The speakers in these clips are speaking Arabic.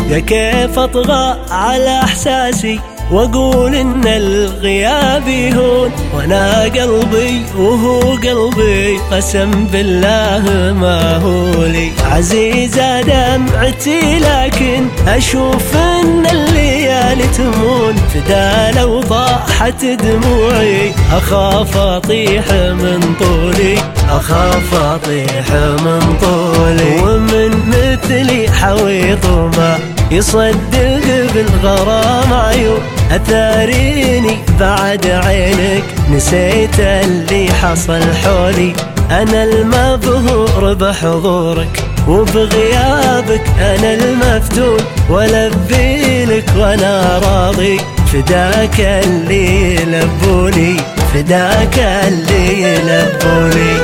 يا كيف أطغى على إحساسي وأقول إن الغياب يهون، وأنا قلبي وهو قلبي قسم بالله ما هو لي. عزيزة دمعتي لكن أشوف إن الليالي تمون، فدا لو طاحت دموعي أخاف أطيح من طولي، أخاف أطيح من طولي. ومن مثلي حويط وما يصدق بالغرام عيون، أثاريني بعد عينك نسيت اللي حصل حولي. أنا المبهور بحضورك وبغيابك أنا المفتون، ولبي لك وأنا راضي فداك اللي يلبوني، فداك اللي يلبوني.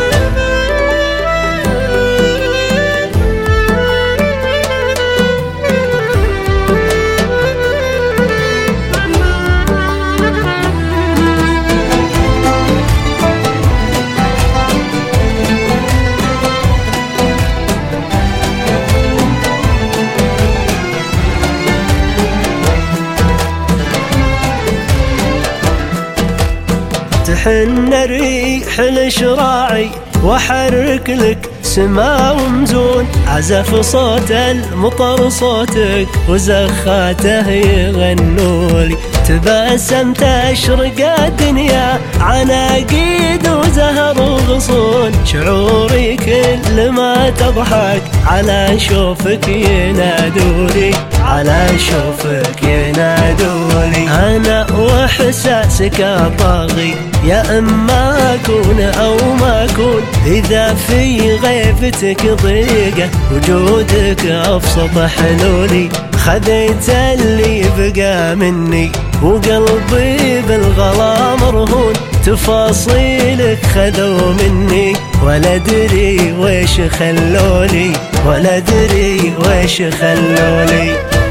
تحن الريح الشراعي وحرك لك سما ومزون، عزف صوت المطر صوتك وزخاته يغنولي. تبسم تشرق الدنيا عناقيد وزهر وغصون، شعوري كل ما تضحك على شوفك ينادولي، على شوفك ينادولي. أنا وإحساسك طاغي يا إما أكون أو ما أكون، إذا في غيبتك ضيقة وجودك أبسط حلولي. خذيت اللي بقى مني وقلبي بالغلا مرهون، تفاصيلك خذوا مني ولا أدري ويش خلولي، ولا أدري ويش خلولي.